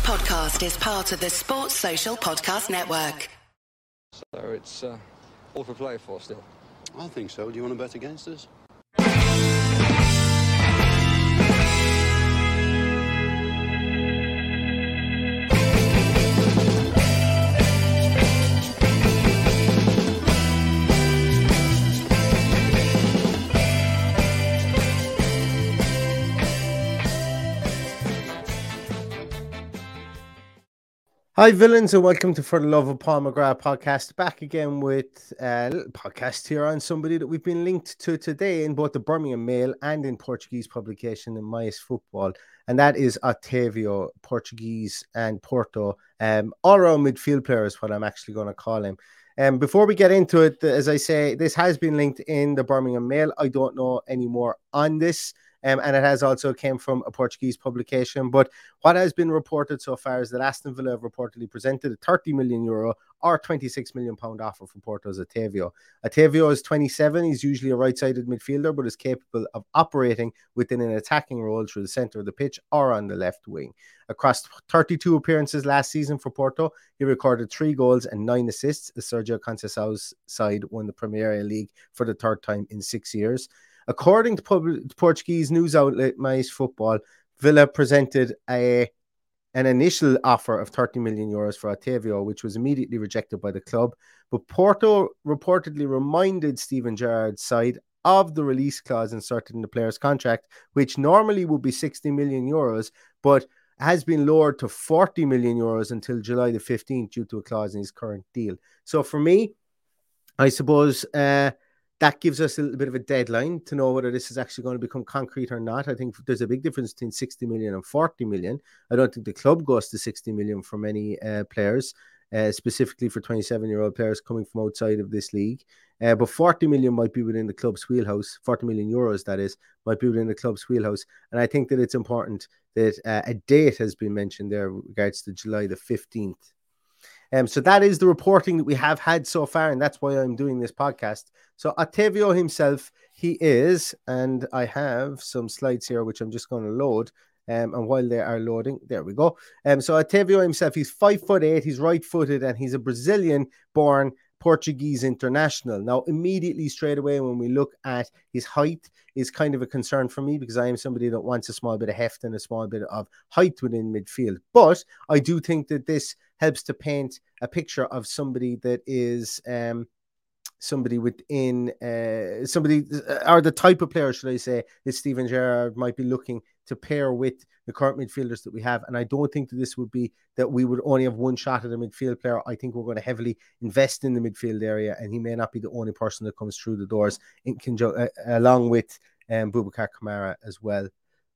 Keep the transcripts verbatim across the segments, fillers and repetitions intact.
podcast is part of the Sports Social Podcast Network. So it's uh, all for play for still. I think so. Do you want to bet against us? Hi, villains, and welcome to For the Love of Paul McGrath podcast. Back again with a little podcast here on somebody that we've been linked to today in both the Birmingham Mail and in Portuguese publication in Mais Football, and that is Otávio, Portuguese and Porto, um, all-round midfield player is what I'm actually going to call him. Um, before we get into it, as I say, this has been linked in the Birmingham Mail. I don't know any more on this. Um, and it has also came from a Portuguese publication. But what has been reported so far is that Aston Villa have reportedly presented a thirty million euro or twenty-six million pound offer for Porto's Otávio. Otávio is twenty-seven. He's usually a right-sided midfielder, but is capable of operating within an attacking role through the centre of the pitch or on the left wing. Across thirty-two appearances last season for Porto, he recorded three goals and nine assists as Sergio Conceição's side won the Premier League for the third time in six years. According to pub- Portuguese news outlet Mais Football, Villa presented a an initial offer of thirty million euros for Otávio, which was immediately rejected by the club. But Porto reportedly reminded Steven Gerrard's side of the release clause inserted in the player's contract, which normally would be sixty million euros, but has been lowered to forty million euros until July the fifteenth due to a clause in his current deal. So for me, I suppose... Uh, That gives us a little bit of a deadline to know whether this is actually going to become concrete or not. I think there's a big difference between sixty million and forty million. I don't think the club goes to sixty million for many uh, players, uh, specifically for twenty-seven-year-old players coming from outside of this league. Uh, but forty million might be within the club's wheelhouse. forty million euros, that is, might be within the club's wheelhouse. And I think that it's important that uh, a date has been mentioned there with regards to July the fifteenth. Um, so that is the reporting that we have had so far, and that's why I'm doing this podcast. So Otávio himself, he is, and I have some slides here which I'm just going to load. Um, and while they are loading, there we go. Um, so Otávio himself, he's five foot eight, he's right-footed, and he's a Brazilian-born Portuguese international. Now, immediately straight away, when we look at his height, is kind of a concern for me because I am somebody that wants a small bit of heft and a small bit of height within midfield. But I do think that this helps to paint a picture of somebody that is um, somebody within uh, somebody or the type of player, should I say, that Steven Gerrard might be looking to pair with the current midfielders that we have. And I don't think that this would be that we would only have one shot at a midfield player. I think we're going to heavily invest in the midfield area, and he may not be the only person that comes through the doors in conjun- uh, along with um, Boubacar Kamara as well.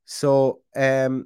So um,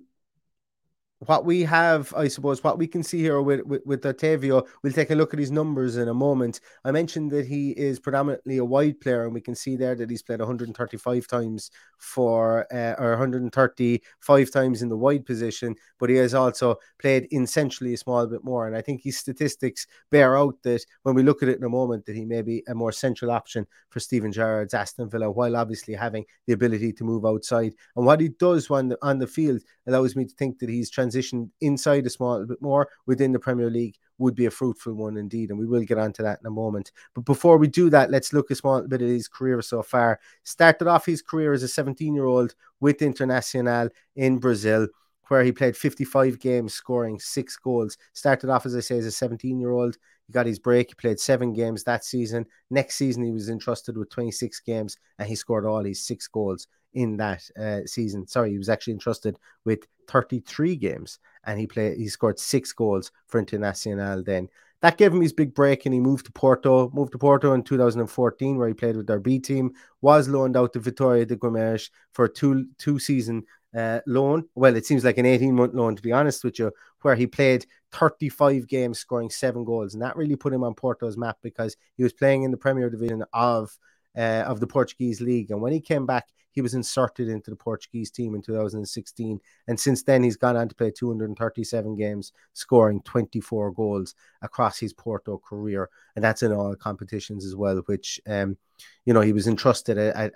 what we have, I suppose, what we can see here with, with, with Otávio, we'll take a look at his numbers in a moment. I mentioned that he is predominantly a wide player, and we can see there that he's played one hundred thirty-five times for, uh, or one hundred thirty-five times in the wide position, but he has also played in centrally a small bit more. And I think his statistics bear out that when we look at it in a moment, that he may be a more central option for Steven Gerrard's Aston Villa, while obviously having the ability to move outside. And what he does on the, on the field allows me to think that he's transitioned inside a small bit more within the Premier League would be a fruitful one indeed, and we will get onto that in a moment. But before we do that, let's look a small bit at his career so far. Started off his career as a seventeen-year-old with Internacional in Brazil, where he played fifty-five games, scoring six goals. Started off, as I say, as a seventeen-year-old. He got his break. He played seven games that season. Next season, he was entrusted with twenty-six games, and he scored all his six goals in that uh, season. Sorry, he was actually entrusted with thirty-three games, and he played. He scored six goals for Internacional then. That gave him his big break, and he moved to Porto. Moved to Porto in two thousand fourteen, where he played with their B team. Was loaned out to Vitória de Guimarães for a two, two season uh, loan. Well, it seems like an eighteen-month loan, to be honest with you, where he played thirty-five games, scoring seven goals. And that really put him on Porto's map because he was playing in the Premier Division of uh, of the Portuguese League. And when he came back, he was inserted into the Portuguese team in two thousand sixteen. And since then, he's gone on to play two hundred thirty-seven games, scoring twenty-four goals across his Porto career. And that's in all competitions as well, which, um, you know, he was entrusted a, a,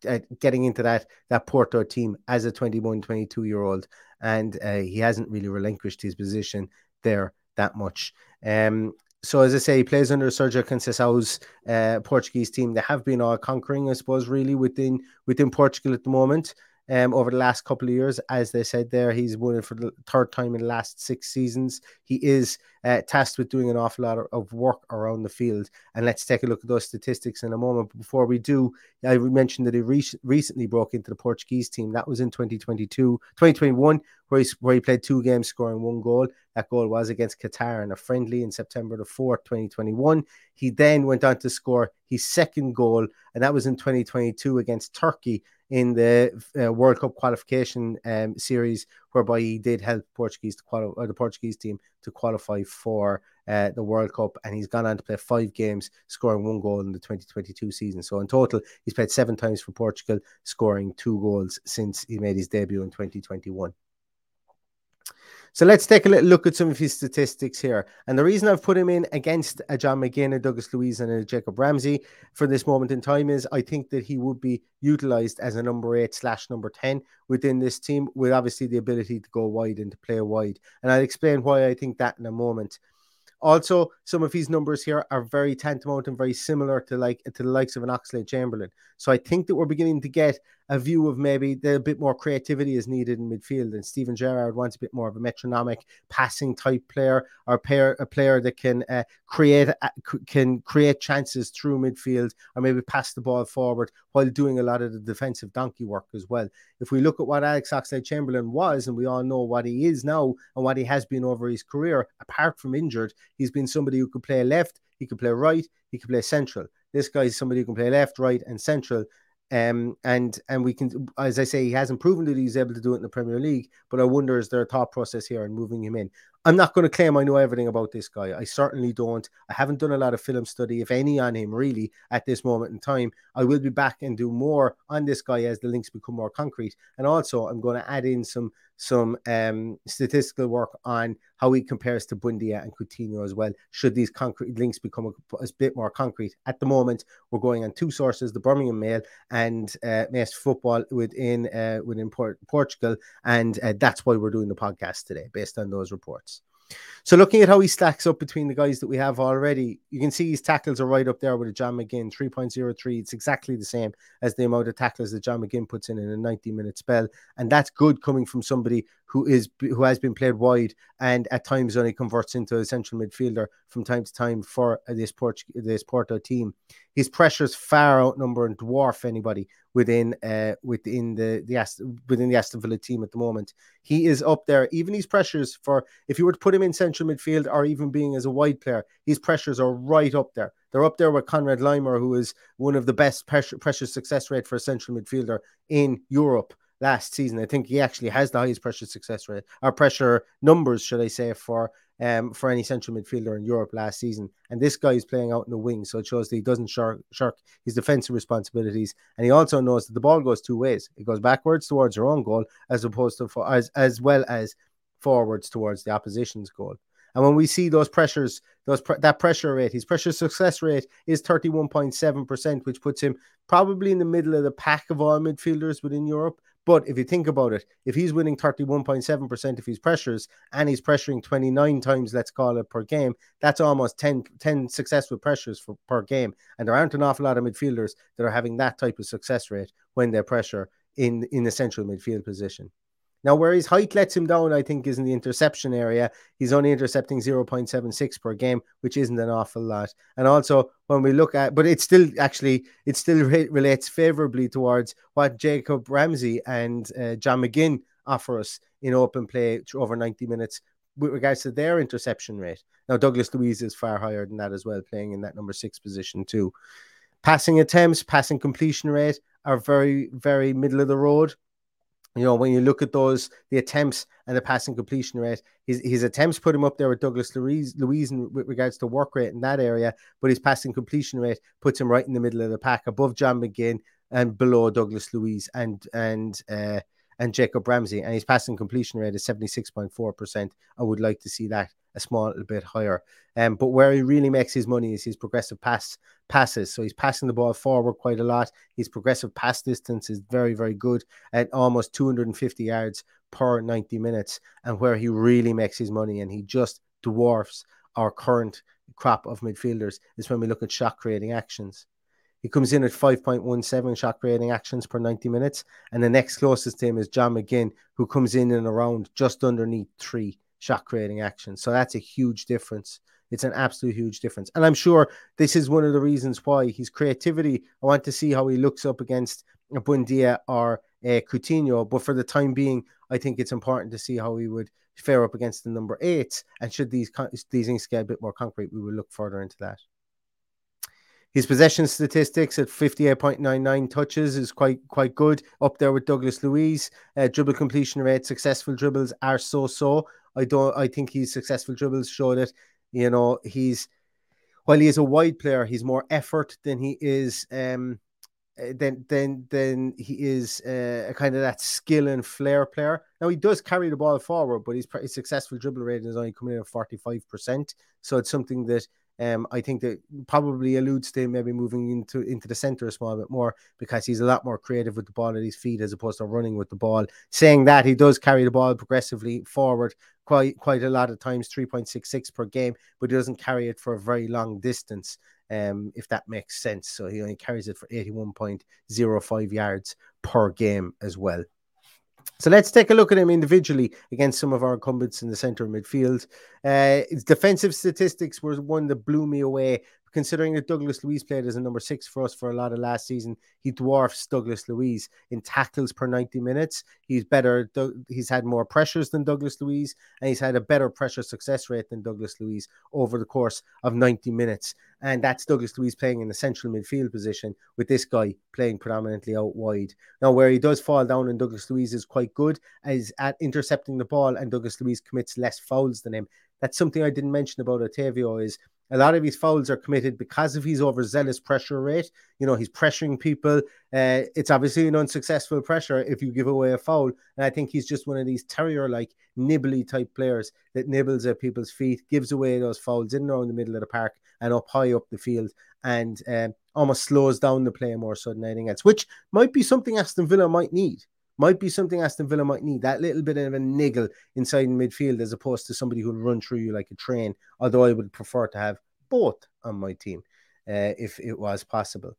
uh, getting into that that Porto team as a twenty-one, twenty-two year old, and uh, he hasn't really relinquished his position there that much. Um, so as I say, he plays under Sergio Conceição's uh, Portuguese team. They have been all conquering, I suppose, really within within Portugal at the moment. Um, over the last couple of years, as they said there, he's won it for the third time in the last six seasons. He is uh, tasked with doing an awful lot of work around the field. And let's take a look at those statistics in a moment. But before we do, I mentioned that he re- recently broke into the Portuguese team. That was in twenty twenty-two, twenty twenty-one, where he, where he played two games, scoring one goal. That goal was against Qatar in a friendly in September the fourth, twenty twenty-one. He then went on to score his second goal, and that was in twenty twenty-two against Turkey in the uh, World Cup qualification um, series, whereby he did help Portuguese to quali- or the Portuguese team to qualify for uh, the World Cup. And he's gone on to play five games, scoring one goal in the twenty twenty-two season. So in total, he's played seven times for Portugal, scoring two goals since he made his debut in twenty twenty-one. So let's take a little look at some of his statistics here. And the reason I've put him in against a John McGinn, a Douglas Luiz, and a Jacob Ramsey for this moment in time is I think that he would be utilized as a number eight slash number ten within this team, with obviously the ability to go wide and to play wide. And I'll explain why I think that in a moment. Also, some of his numbers here are very tantamount and very similar to like to the likes of an Oxlade-Chamberlain. So I think that we're beginning to get a view of maybe the bit more creativity is needed in midfield, and Steven Gerrard wants a bit more of a metronomic passing type player, or pair, a player that can uh, create uh, can create chances through midfield, or maybe pass the ball forward while doing a lot of the defensive donkey work as well. If we look at what Alex Oxlade-Chamberlain was, and we all know what he is now and what he has been over his career, apart from injured, he's been somebody who could play left, he could play right, he could play central. This guy is somebody who can play left, right, and central. Um, and and we can, as I say, he hasn't proven that he's able to do it in the Premier League, but I wonder, is there a thought process here in moving him in? I'm not going to claim I know everything about this guy. I certainly don't. I haven't done a lot of film study, if any, on him really at this moment in time. I will be back and do more on this guy as the links become more concrete. And also, I'm going to add in some some um, statistical work on how he compares to Buendia and Coutinho as well, should these concrete links become a, a bit more concrete. At the moment, we're going on two sources, the Birmingham Mail and uh, Mace Football within, uh, within Port- Portugal, and uh, that's why we're doing the podcast today, based on those reports. So looking at how he stacks up between the guys that we have already, you can see his tackles are right up there with a John McGinn, three point oh three. It's exactly the same as the amount of tackles that John McGinn puts in in a ninety-minute spell. And that's good coming from somebody who is who has been played wide and at times only converts into a central midfielder from time to time for this, Port- this Porto team. His pressures far outnumber and dwarf anybody within uh, within the, the Ast- within the Aston Villa team at the moment. He is up there. Even his pressures for, if you were to put him in central midfield or even being as a wide player, his pressures are right up there. They're up there with Conrad Leimer, who is one of the best pressure, pressure success rate for a central midfielder in Europe last season. I think he actually has the highest pressure success rate, or pressure numbers, should I say, for um for any central midfielder in Europe last season. And this guy is playing out in the wing, so it shows that he doesn't shirk, shirk his defensive responsibilities. And he also knows that the ball goes two ways. It goes backwards towards your own goal, as opposed to for, as as well as forwards towards the opposition's goal. And when we see those pressures, those pre- that pressure rate, his pressure success rate is thirty-one point seven percent, which puts him probably in the middle of the pack of all midfielders within Europe. But if you think about it, if he's winning thirty-one point seven percent of his pressures and he's pressuring twenty-nine times, let's call it, per game, that's almost ten, ten successful pressures for, per game. And there aren't an awful lot of midfielders that are having that type of success rate when they pressure in, in the central midfield position. Now, where his height lets him down, I think, is in the interception area. He's only intercepting zero point seven six per game, which isn't an awful lot. And also, when we look at, but it still actually, it still re- relates favorably towards what Jacob Ramsey and uh, John McGinn offer us in open play over ninety minutes with regards to their interception rate. Now, Douglas Luiz is far higher than that as well, playing in that number six position too. Passing attempts, passing completion rate are very, very middle of the road. You know, when you look at those, the attempts and the passing completion rate, his, his attempts put him up there with Douglas Luiz, Luiz in, with regards to work rate in that area, but his passing completion rate puts him right in the middle of the pack, above John McGinn and below Douglas Luiz and and uh, and Jacob Ramsey. And his passing completion rate is seventy-six point four percent. I would like to see that a small little bit higher. Um, but where he really makes his money is his progressive pass passes. So he's passing the ball forward quite a lot. His progressive pass distance is very, very good at almost two hundred fifty yards per ninety minutes. And where he really makes his money, and he just dwarfs our current crop of midfielders, is when we look at shot creating actions. He comes in at five point one seven shot creating actions per ninety minutes. And the next closest to him is John McGinn, who comes in and around just underneath three shot creating actions. So that's a huge difference. It's an absolute huge difference. And I'm sure this is one of the reasons why his creativity, I want to see how he looks up against a Buendia or a Coutinho. But for the time being, I think it's important to see how he would fare up against the number eights. And should these, these things get a bit more concrete, we will look further into that. His possession statistics at fifty-eight point nine nine touches is quite quite good, up there with Douglas Luiz. Uh, dribble completion rate, successful dribbles are so-so. I don't. I think his successful dribbles show that, you know, he's, while he is a wide player, he's more effort than he is um than than than he is uh, a kind of that skill and flair player. Now he does carry the ball forward, but his, his successful dribble rate is only coming in at forty-five percent. So it's something that Um, I think that probably alludes to him maybe moving into, into the centre a small bit more, because he's a lot more creative with the ball at his feet as opposed to running with the ball. Saying that, he does carry the ball progressively forward quite quite a lot of times, three point six six per game, but he doesn't carry it for a very long distance, um, if that makes sense. So he only carries it for eighty-one point zero five yards per game as well. So let's take a look at him individually against some of our incumbents in the centre of midfield. Uh, his defensive statistics were one that blew me away, considering that Douglas Luiz played as a number six for us for a lot of last season. He dwarfs Douglas Luiz in tackles per ninety minutes. He's better. He's had more pressures than Douglas Luiz, and he's had a better pressure success rate than Douglas Luiz over the course of ninety minutes. And that's Douglas Luiz playing in the central midfield position, with this guy playing predominantly out wide. Now, where he does fall down, and Douglas Luiz is quite good is at intercepting the ball, and Douglas Luiz commits less fouls than him. That's something I didn't mention about Otavio, is a lot of his fouls are committed because of his overzealous pressure rate. You know, he's pressuring people. Uh, it's obviously an unsuccessful pressure if you give away a foul. And I think he's just one of these terrier-like, nibbly type players that nibbles at people's feet, gives away those fouls in and around the middle of the park and up high up the field, and um, almost slows down the play more so than anything else, which might be something Aston Villa might need. Might be something Aston Villa might need, that little bit of a niggle inside in midfield, as opposed to somebody who'll run through you like a train, although I would prefer to have both on my team uh, if it was possible.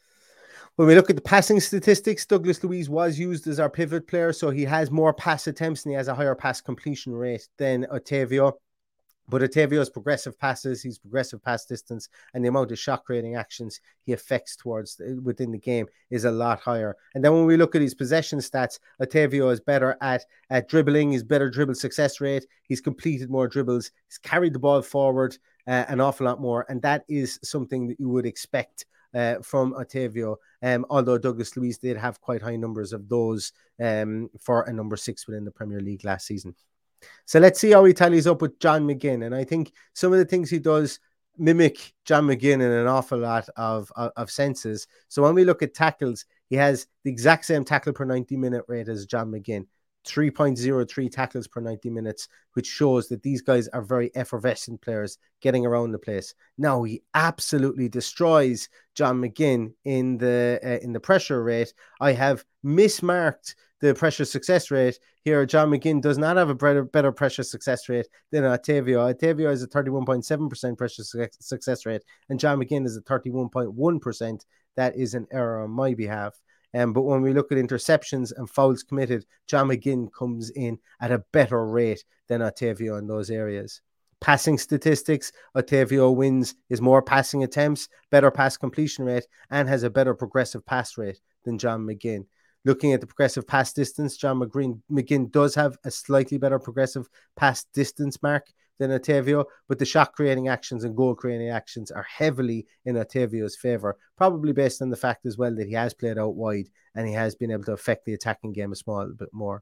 When we look at the passing statistics, Douglas Luiz was used as our pivot player, so he has more pass attempts and he has a higher pass completion rate than Otavio. But Otavio's progressive passes, his progressive pass distance, and the amount of shot creating actions he affects towards the, within the game is a lot higher. And then when we look at his possession stats, Otavio is better at, at dribbling, he's better dribble success rate, he's completed more dribbles, he's carried the ball forward uh, an awful lot more, and that is something that you would expect uh, from Otavio. Um, although Douglas Luiz did have quite high numbers of those um, for a number six within the Premier League last season. So let's see how he tallies up with John McGinn. And I think some of the things he does mimic John McGinn in an awful lot of, of, of senses. So when we look at tackles, he has the exact same tackle per ninety minute rate as John McGinn, three point zero three tackles per ninety minutes, which shows that these guys are very effervescent players getting around the place. Now, he absolutely destroys John McGinn in the uh, in the pressure rate. I have mismarked the pressure success rate here. John McGinn does not have a better, better pressure success rate than Otavio. Otavio has a thirty-one point seven percent pressure su- success rate, and John McGinn is a thirty-one point one percent. That is an error on my behalf. Um, but when we look at interceptions and fouls committed, John McGinn comes in at a better rate than Otavio in those areas. Passing statistics, Otavio wins his more passing attempts, better pass completion rate, and has a better progressive pass rate than John McGinn. Looking at the progressive pass distance, John McGinn, McGinn does have a slightly better progressive pass distance mark than Otavio, but the shot creating actions and goal creating actions are heavily in Otavio's favour, probably based on the fact as well that he has played out wide and he has been able to affect the attacking game a small bit more.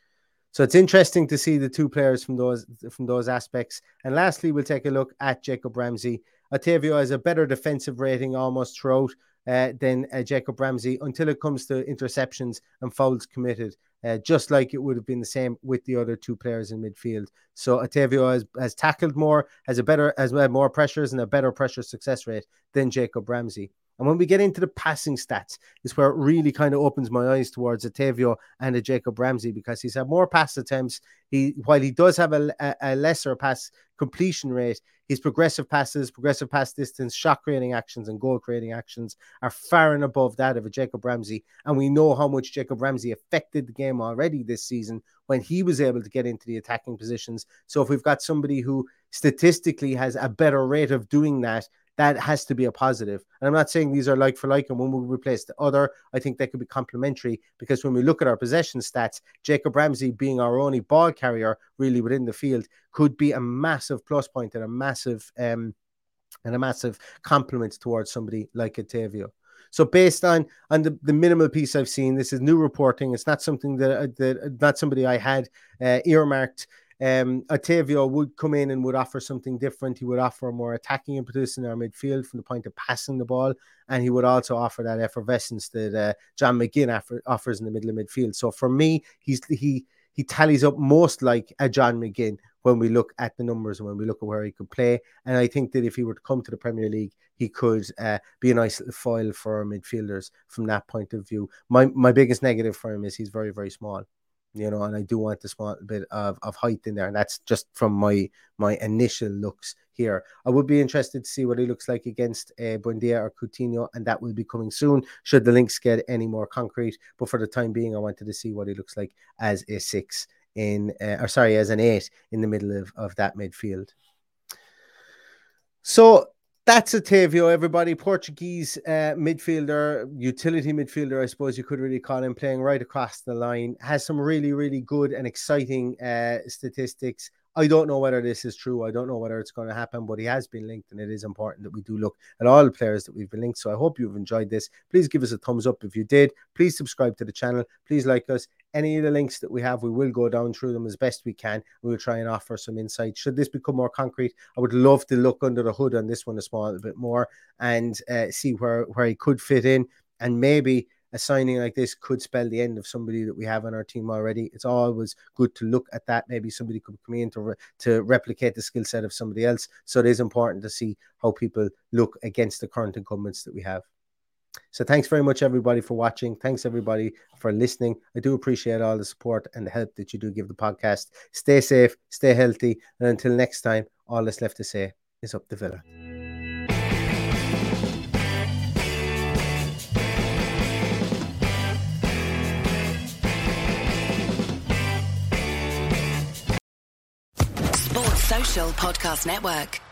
So it's interesting to see the two players from those from those aspects. And lastly, we'll take a look at Jacob Ramsey. Otavio has a better defensive rating almost throughout uh, than uh, Jacob Ramsey until it comes to interceptions and fouls committed. uh, just like it would have been the same with the other two players in midfield. So Otavio has, has tackled more, has a better, has had more pressures and a better pressure success rate than Jacob Ramsey. And when we get into the passing stats, is where it really kind of opens my eyes towards Otavio and a Jacob Ramsey, because he's had more pass attempts. He, while he does have a, a, a lesser pass completion rate, his progressive passes, progressive pass distance, shot creating actions, and goal creating actions are far and above that of a Jacob Ramsey. And we know how much Jacob Ramsey affected the game already this season when he was able to get into the attacking positions. So if we've got somebody who statistically has a better rate of doing that, that has to be a positive. And I'm not saying these are like for like, and when we replace the other, I think they could be complementary, because when we look at our possession stats, Jacob Ramsey being our only ball carrier really within the field could be a massive plus point and a massive um, and a massive compliment towards somebody like Otavio. So based on on the, the minimal piece I've seen, this is new reporting. It's not something that, that not somebody I had uh, earmarked. Um, Otavio would come in and would offer something different. He would offer more attacking impetus in our midfield from the point of passing the ball, and he would also offer that effervescence that uh, John McGinn offer, offers in the middle of midfield. So for me, he's he he tallies up most like a John McGinn when we look at the numbers and when we look at where he could play. And I think that if he were to come to the Premier League, he could uh, be a nice little foil for our midfielders from that point of view. My my biggest negative for him is he's very, very small. You know, and I do want a small bit of, of height in there. And that's just from my my initial looks here. I would be interested to see what he looks like against uh, Buendia or Coutinho, and that will be coming soon, should the links get any more concrete. But for the time being, I wanted to see what he looks like as a six in, uh, or sorry, as an eight in the middle of, of that midfield. So that's Otavio, everybody. Portuguese uh, midfielder, utility midfielder, I suppose you could really call him, playing right across the line. Has some really, really good and exciting uh, statistics. I don't know whether this is true. I don't know whether it's going to happen, but he has been linked, and it is important that we do look at all the players that we've been linked. So I hope you've enjoyed this. Please give us a thumbs up if you did. Please subscribe to the channel. Please like us. Any of the links that we have, we will go down through them as best we can. We will try and offer some insight. Should this become more concrete, I would love to look under the hood on this one a small bit more and uh, see where, where he could fit in. And maybe a signing like this could spell the end of somebody that we have on our team already. It's always good to look at that. Maybe somebody could come in to, re to replicate the skill set of somebody else. So it is important to see how people look against the current incumbents that we have. So thanks very much, everybody, for watching. Thanks, everybody, for listening. I do appreciate all the support and the help that you do give the podcast. Stay safe, stay healthy, and until next time, all that's left to say is up the Villa. Sports Social Podcast Network.